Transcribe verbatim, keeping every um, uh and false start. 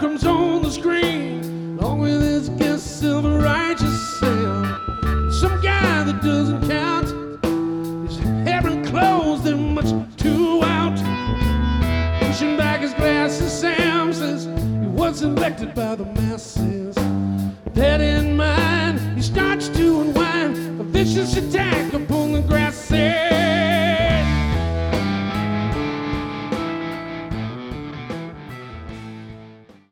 comes on the screen, along with his guest self-righteous self. Some guy that doesn't count, his hair and clothes, they're much too out. Pushing back his glasses, Sam says he was elected by the masses. That in mind, he starts to unwind a vicious attack